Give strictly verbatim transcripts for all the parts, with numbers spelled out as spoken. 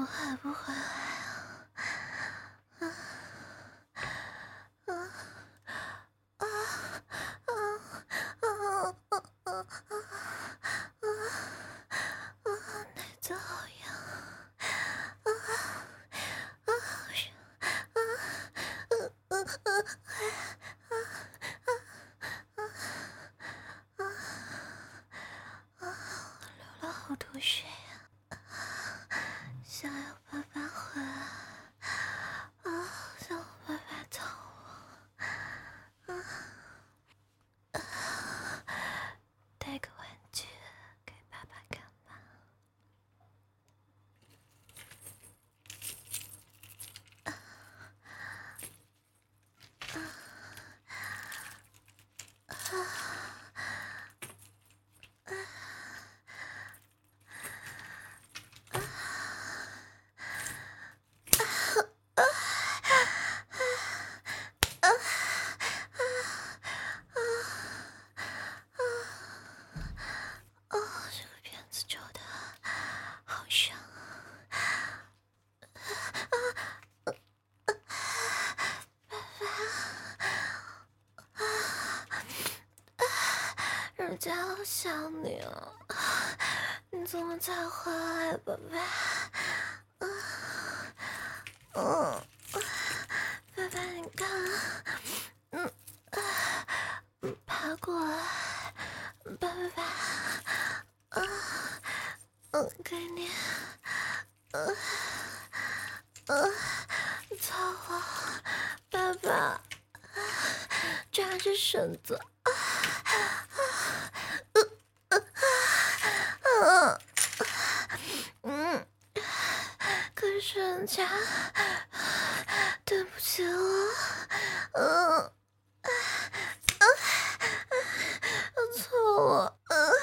么还不回来啊？啊啊啊啊啊啊啊啊！奶子好痒啊啊！啊啊啊啊啊啊啊！流了好多血呀！想要爸爸回来啊！想要爸爸操我啊！带个玩具给爸爸看吧。哦，这个片子抽的好香啊！人家好想你哦，你怎么才回来，宝贝？啊，嗯，爸爸，你看，嗯，嗯，爬过来，爸爸，啊，嗯，给你，嗯，嗯，操我，爸爸，抓着绳子。嗯，可是人家对不起我，嗯，错了，嗯，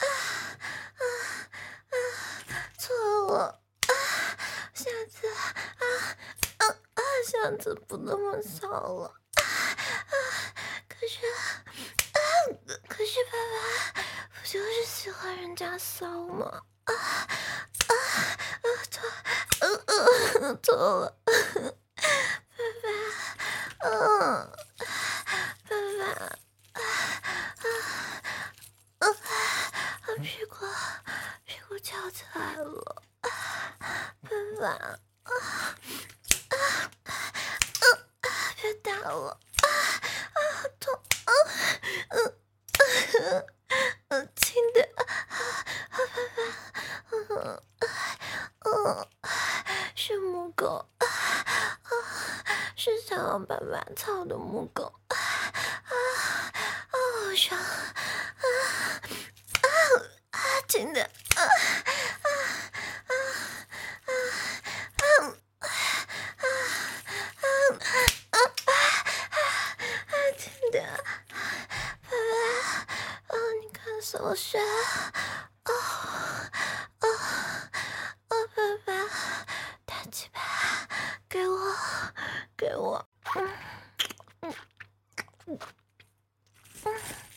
错了，下次啊啊啊，下次不那么骚了。可是，啊，可是爸爸不就是喜欢人家骚吗？啊啊啊！错，嗯嗯，错了，爸爸，嗯，爸爸，啊啊啊！屁股屁股翘起来了，爸爸，啊啊啊！别打我！啊啊，好痛！啊嗯嗯嗯，轻点！啊啊，爸爸，嗯嗯，是母狗，啊啊，是想要爸爸操的母狗，啊啊啊，好爽！啊啊啊，轻点！啊啊啊啊啊啊啊啊啊！轻点！爸爸，哦，你看手血，哦哦哦，爸爸，大鸡巴，给我，给我，嗯嗯嗯嗯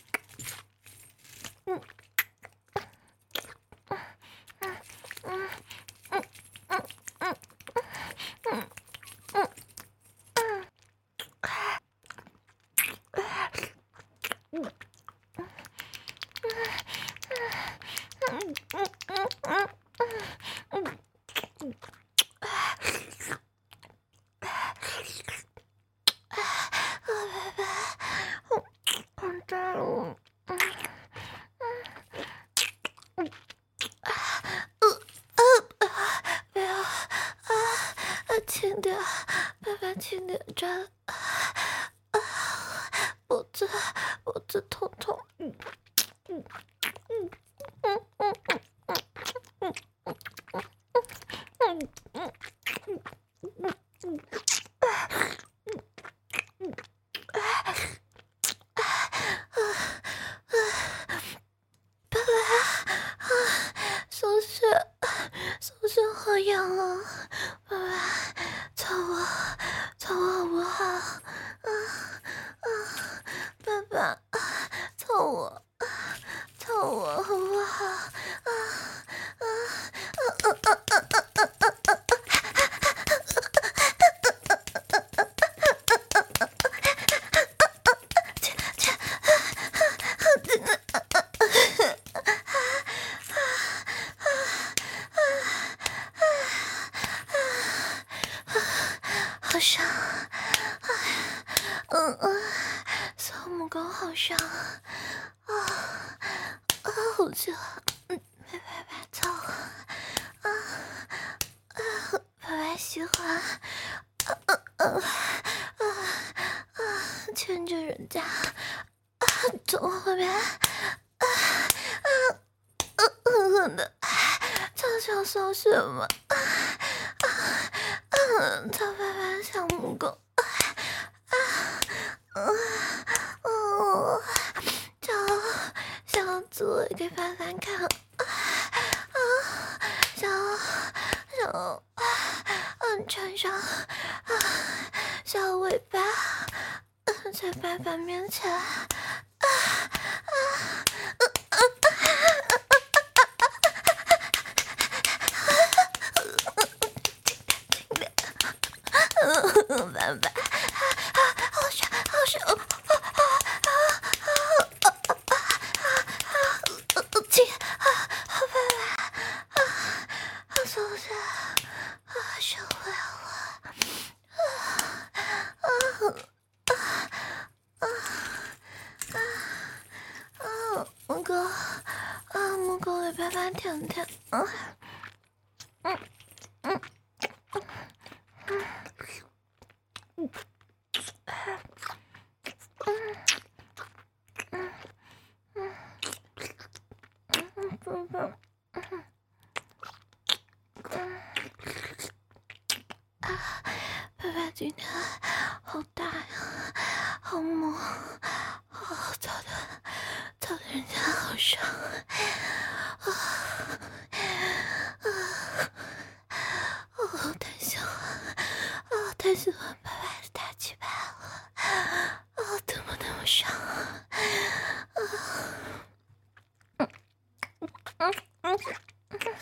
嗯嗯嗯嗯嗯嗯嗯嗯嗯。不要啊！轻点，爸爸，轻点抓啊！脖子，脖子痛痛。嗯嗯嗯嗯嗯嗯嗯嗯嗯嗯嗯。爸爸啊，手血，手血好痒啊！爸爸，操我，操我好不好？啊啊，爸爸，操我，操我好不好？啊啊啊啊啊啊啊啊！ 好爽啊啊！好热，嗯，拜拜拜操啊啊！拜拜喜欢啊啊啊啊啊！牵着人家啊，从后面啊啊啊狠的，这想说什么啊啊啊！他拜拜小母狗啊啊啊！哦，小小猪给凡凡看啊啊！小小嗯，穿上啊小尾巴，嗯，在凡凡面前啊啊啊啊！凡凡，好爽，好爽！亲啊，好拜拜啊，好舒服啊，受不了了啊啊啊啊啊！母狗啊，母狗给拜拜舔舔啊，嗯嗯嗯嗯嗯。啊，爸爸今天好大呀，好猛，好操的，操的人家好爽啊啊！哦，太喜欢啊，太喜欢爸爸的大鸡巴了啊，怎么那么爽啊！嗯嗯嗯嗯。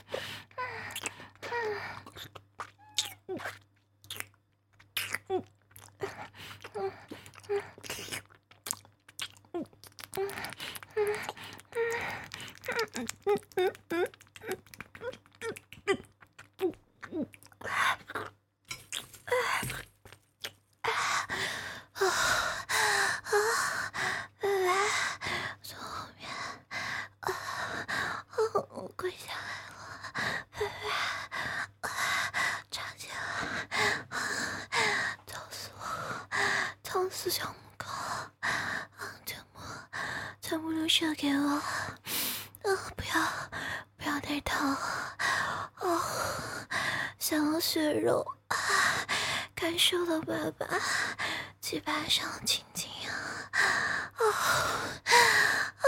跪下来了，拜拜！插进来，操死我！操死小母狗！全部全部都射给我！啊，不要不要太疼！哦，想要血肉啊！感受到爸爸鸡巴上亲亲啊！啊啊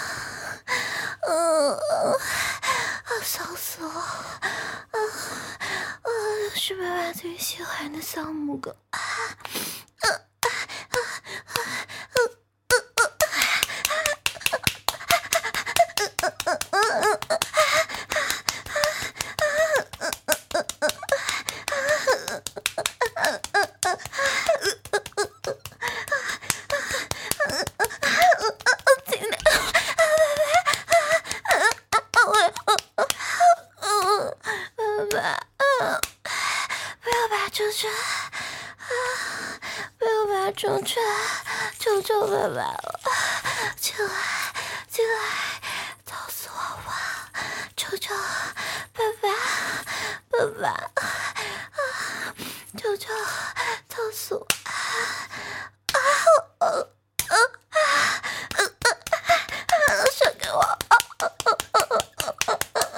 啊啊！骚死我！啊啊！是爸爸最喜欢的小母狗啊！啊啊啊啊啊出去！求求爸爸了！起来，起来！操死我吧！求求爸爸，爸爸！啊！求求，操死我！啊啊啊啊啊啊！射给我！啊啊啊啊啊啊啊！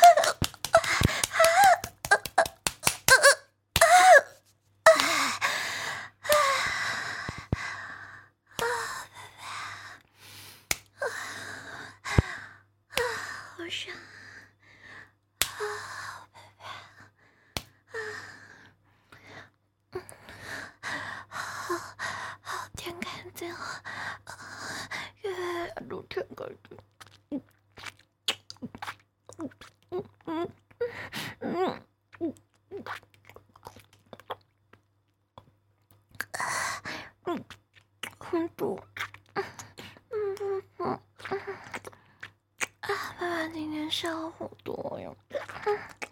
好爽啊，拜拜啊！好好舔干净了，越来越都舔干净。嗯嗯嗯嗯嗯嗯，很多。嗯嗯嗯嗯。啊，爸爸今天瘦了好多哟。嗯